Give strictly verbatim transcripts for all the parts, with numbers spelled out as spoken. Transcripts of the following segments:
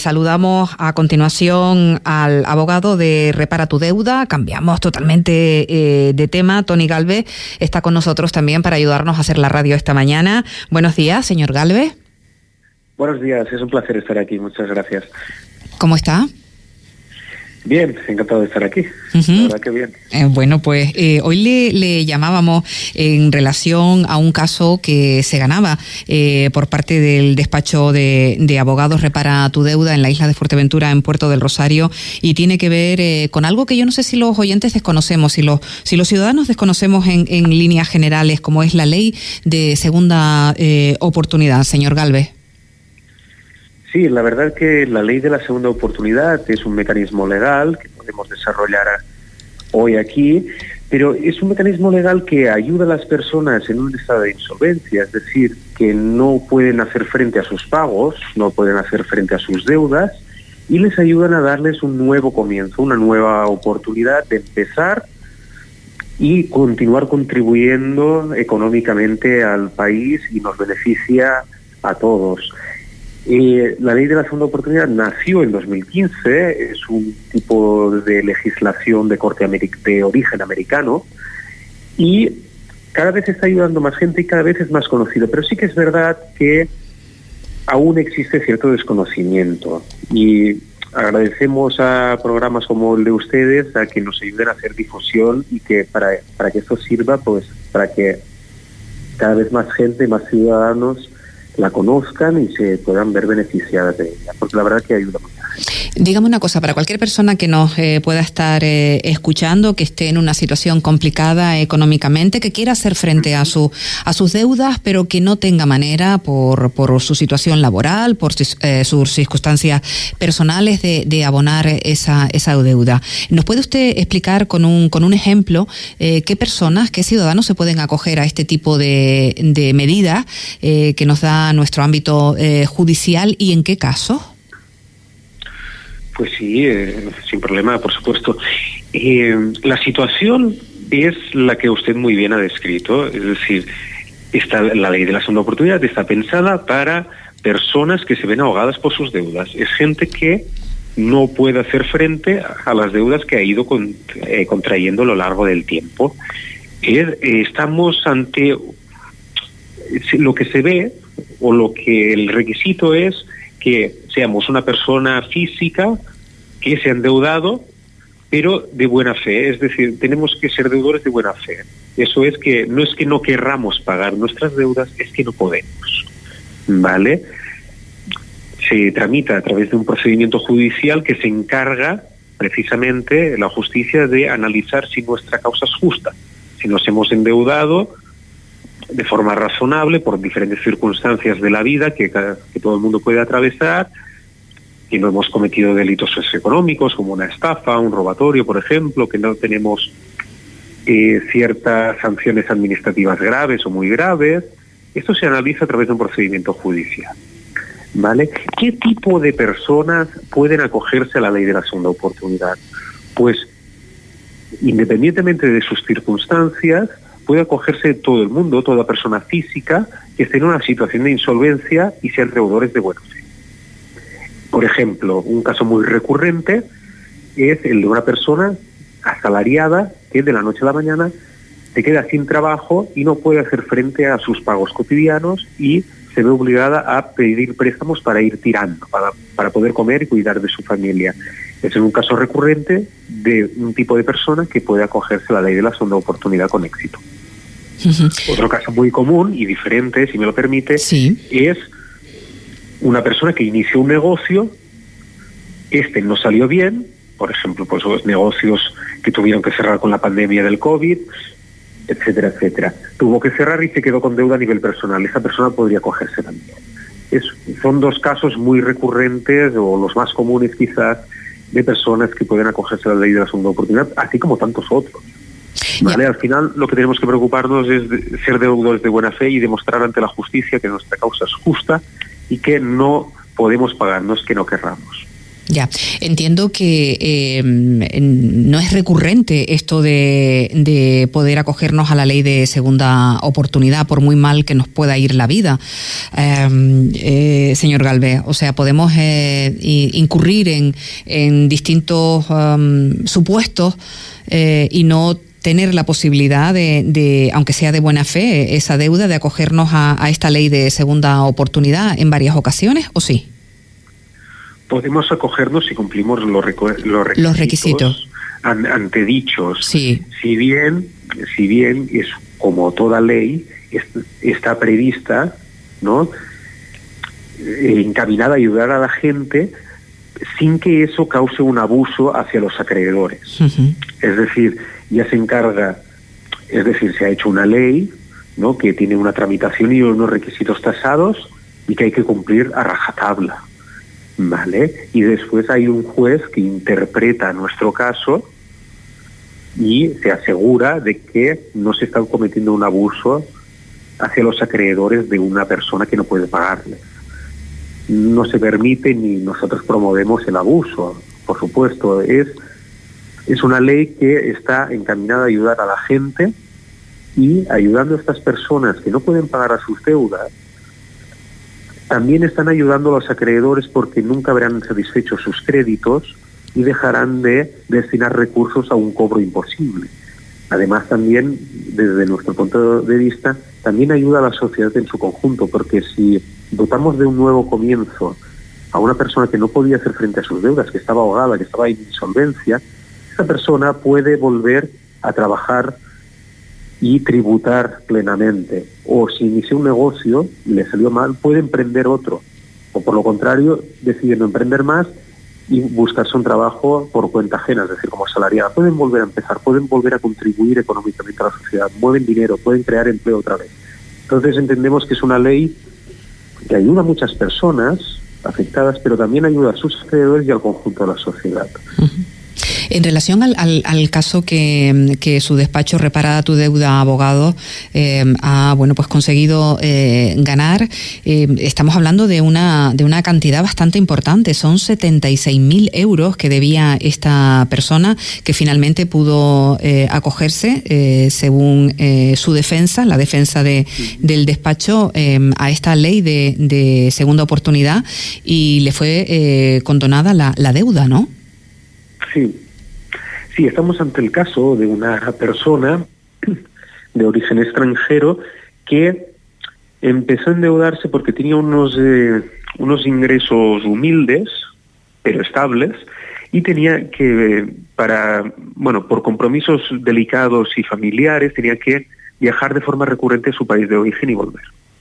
saludamos a continuación al abogado de Repara tu Deuda. Cambiamos totalmente eh, de tema. Tony Galvez está con nosotros también para ayudarnos a hacer la radio esta mañana. Buenos días, señor Galvez. Buenos días, es un placer estar aquí, muchas gracias. ¿Cómo está? Bien, encantado de estar aquí. Uh-huh. La verdad que bien. Eh, bueno, pues eh, hoy le, le llamábamos en relación a un caso que se ganaba eh, por parte del despacho de, de abogados Repara tu Deuda en la isla de Fuerteventura, en Puerto del Rosario, y tiene que ver eh, con algo que yo no sé si los oyentes desconocemos, si los, si los ciudadanos desconocemos en, en líneas generales, como es la ley de segunda eh, oportunidad, señor Galvez. Sí, la verdad que la ley de la segunda oportunidad es un mecanismo legal que podemos desarrollar hoy aquí, pero es un mecanismo legal que ayuda a las personas en un estado de insolvencia, es decir, que no pueden hacer frente a sus pagos, no pueden hacer frente a sus deudas, y les ayudan a darles un nuevo comienzo, una nueva oportunidad de empezar y continuar contribuyendo económicamente al país, y nos beneficia a todos. Eh, la ley de la segunda oportunidad nació en dos mil quince, es un tipo de legislación de corte americ- de origen americano, y cada vez está ayudando más gente y cada vez es más conocido, pero sí que es verdad que aún existe cierto desconocimiento, y agradecemos a programas como el de ustedes a que nos ayuden a hacer difusión y que para, para que esto sirva, pues para que cada vez más gente, más ciudadanos la conozcan y se puedan ver beneficiadas de ella, porque la verdad que ayuda mucho. Dígame una cosa, para cualquier persona que nos eh, pueda estar eh, escuchando, que esté en una situación complicada económicamente, que quiera hacer frente a su a sus deudas, pero que no tenga manera por por su situación laboral, por eh, sus circunstancias personales de, de abonar esa esa deuda. ¿Nos puede usted explicar con un con un ejemplo eh, qué personas, qué ciudadanos se pueden acoger a este tipo de, de medidas eh, que nos da nuestro ámbito eh, judicial y en qué casos? Pues sí, eh, sin problema, por supuesto. Eh, la situación es la que usted muy bien ha descrito, es decir, está, la ley de la segunda oportunidad está pensada para personas que se ven ahogadas por sus deudas. Es gente que no puede hacer frente a las deudas que ha ido con, eh, contrayendo a lo largo del tiempo. Eh, eh, estamos ante lo que se ve, o lo que el requisito es que seamos una persona física que se ha endeudado, pero de buena fe, es decir, tenemos que ser deudores de buena fe. Eso es que no es que no querramos pagar nuestras deudas, es que no podemos, ¿vale? Se tramita a través de un procedimiento judicial que se encarga precisamente la justicia de analizar si nuestra causa es justa, si nos hemos endeudado de forma razonable por diferentes circunstancias de la vida que, que todo el mundo puede atravesar, que no hemos cometido delitos socioeconómicos como una estafa, un robatorio, por ejemplo, que no tenemos eh, ciertas sanciones administrativas graves o muy graves. Esto se analiza a través de un procedimiento judicial, ¿vale? ¿Qué tipo de personas pueden acogerse a la ley de la segunda oportunidad? Pues, independientemente de sus circunstancias, puede acogerse todo el mundo, toda persona física que esté en una situación de insolvencia y sean deudores de buena fe. Por ejemplo, un caso muy recurrente es el de una persona asalariada que de la noche a la mañana se queda sin trabajo y no puede hacer frente a sus pagos cotidianos y se ve obligada a pedir préstamos para ir tirando, para, para poder comer y cuidar de su familia. Es un caso recurrente de un tipo de persona que puede acogerse a la ley de la segunda oportunidad con éxito. Uh-huh. Otro caso muy común y diferente, si me lo permite, sí, es una persona que inició un negocio, este no salió bien, por ejemplo, pues los negocios que tuvieron que cerrar con la pandemia del COVID, etcétera, etcétera. Tuvo que cerrar y se quedó con deuda a nivel personal. Esa persona podría acogerse también. Es, son dos casos muy recurrentes, o los más comunes quizás, de personas que pueden acogerse a la ley de la segunda oportunidad, así como tantos otros. ¿Vale? Yeah. Al final lo que tenemos que preocuparnos es de ser deudores de buena fe y demostrar ante la justicia que nuestra causa es justa y que no podemos pagar, no es que no querramos. Ya, entiendo que eh, no es recurrente esto de, de poder acogernos a la ley de segunda oportunidad, por muy mal que nos pueda ir la vida, eh, eh, señor Galvez. O sea, podemos eh, incurrir en, en distintos um, supuestos eh, y no tener la posibilidad de, de, aunque sea de buena fe, esa deuda de acogernos a, a esta ley de segunda oportunidad en varias ocasiones, ¿o sí? Podemos acogernos si cumplimos los, recu- los requisitos, los requisitos. An- antedichos. Sí. Si bien, si bien es como toda ley, es, está prevista, ¿no?, eh, encaminada a ayudar a la gente sin que eso cause un abuso hacia los acreedores. Uh-huh. Es decir, ya se encarga, es decir, se ha hecho una ley, ¿no?, que tiene una tramitación y unos requisitos tasados y que hay que cumplir a rajatabla. Vale, y después hay un juez que interpreta nuestro caso y se asegura de que no se está cometiendo un abuso hacia los acreedores de una persona que no puede pagarles. No se permite ni nosotros promovemos el abuso, por supuesto. Es, es una ley que está encaminada a ayudar a la gente y ayudando a estas personas que no pueden pagar a sus deudas. También están ayudando a los acreedores porque nunca habrán satisfecho sus créditos y dejarán de destinar recursos a un cobro imposible. Además, también, desde nuestro punto de vista, también ayuda a la sociedad en su conjunto, porque si dotamos de un nuevo comienzo a una persona que no podía hacer frente a sus deudas, que estaba ahogada, que estaba en insolvencia, esa persona puede volver a trabajar y tributar plenamente. O si inició un negocio y le salió mal, puede emprender otro. O por lo contrario, decide no emprender más y buscarse un trabajo por cuenta ajena, es decir, como asalariada. Pueden volver a empezar, pueden volver a contribuir económicamente a la sociedad, mueven dinero, pueden crear empleo otra vez. Entonces entendemos que es una ley que ayuda a muchas personas afectadas, pero también ayuda a sus acreedores y al conjunto de la sociedad. Uh-huh. En relación al, al, al caso que, que su despacho Repara tu Deuda Abogado eh, ha bueno pues conseguido eh, ganar, eh, estamos hablando de una de una cantidad bastante importante. Son setenta y seis mil euros que debía esta persona, que finalmente pudo eh, acogerse, eh, según eh, su defensa, la defensa de, del despacho, eh, a esta ley de, de segunda oportunidad, y le fue eh, condonada la, la deuda, ¿no? Sí. Sí, estamos ante el caso de una persona de origen extranjero que empezó a endeudarse porque tenía unos, eh, unos ingresos humildes, pero estables, y tenía que, para, bueno, por compromisos delicados y familiares, tenía que viajar de forma recurrente a su país de origen y volver.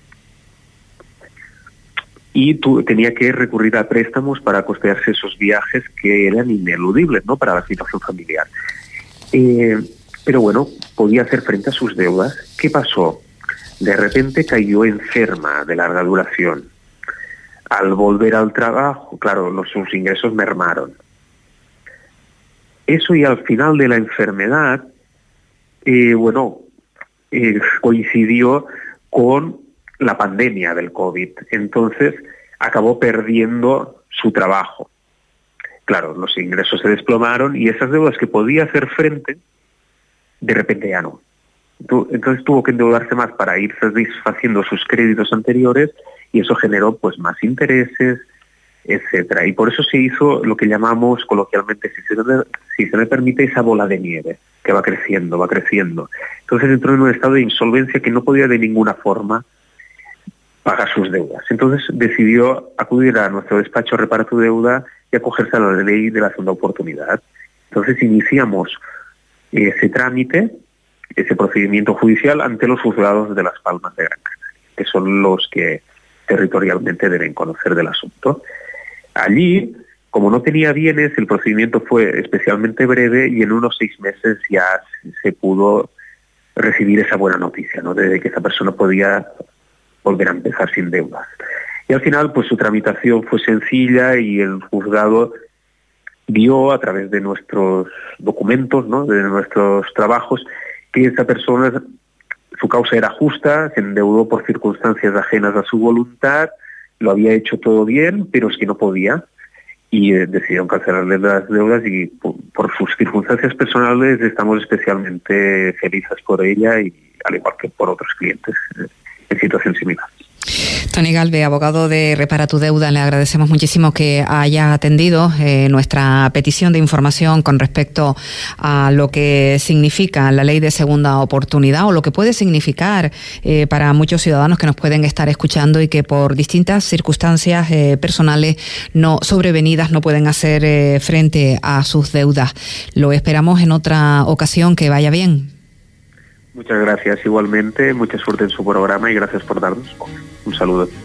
Y tu, tenía que recurrir a préstamos para costearse esos viajes que eran ineludibles, ¿no?, para la situación familiar. Eh, pero bueno, podía hacer frente a sus deudas. ¿Qué pasó? De repente cayó enferma de larga duración. Al volver al trabajo, claro, los, sus ingresos mermaron. Eso, y al final de la enfermedad, eh, bueno, eh, coincidió con la pandemia del COVID. Entonces acabó perdiendo su trabajo. Claro, los ingresos se desplomaron y esas deudas que podía hacer frente, de repente ya no. Entonces tuvo que endeudarse más para ir satisfaciendo sus créditos anteriores, y eso generó pues más intereses, etcétera. Y por eso se hizo lo que llamamos coloquialmente, si se me, si se me permite, esa bola de nieve, que va creciendo, va creciendo. Entonces entró en un estado de insolvencia que no podía de ninguna forma pagar sus deudas. Entonces decidió acudir a nuestro despacho Repara tu Deuda y acogerse a la ley de la segunda oportunidad. Entonces iniciamos ese trámite, ese procedimiento judicial ante los juzgados de Las Palmas de Gran Canaria, que son los que territorialmente deben conocer del asunto. Allí, como no tenía bienes, el procedimiento fue especialmente breve y en unos seis meses ya se pudo recibir esa buena noticia, ¿no?, de que esa persona podía volver a empezar sin deudas. Y al final, pues su tramitación fue sencilla y el juzgado vio a través de nuestros documentos, ¿no?, de nuestros trabajos, que esa persona, su causa era justa, se endeudó por circunstancias ajenas a su voluntad, lo había hecho todo bien, pero es que no podía. y eh, decidieron cancelarles las deudas y por, por sus circunstancias personales estamos especialmente felices por ella y al igual que por otros clientes eh, en situación similar. Toni Galve, abogado de Repara tu Deuda, le agradecemos muchísimo que haya atendido eh, nuestra petición de información con respecto a lo que significa la ley de segunda oportunidad o lo que puede significar eh, para muchos ciudadanos que nos pueden estar escuchando y que por distintas circunstancias eh, personales no sobrevenidas no pueden hacer eh, frente a sus deudas. Lo esperamos en otra ocasión. Que vaya bien. Muchas gracias igualmente, mucha suerte en su programa y gracias por darnos voz. Un saludo.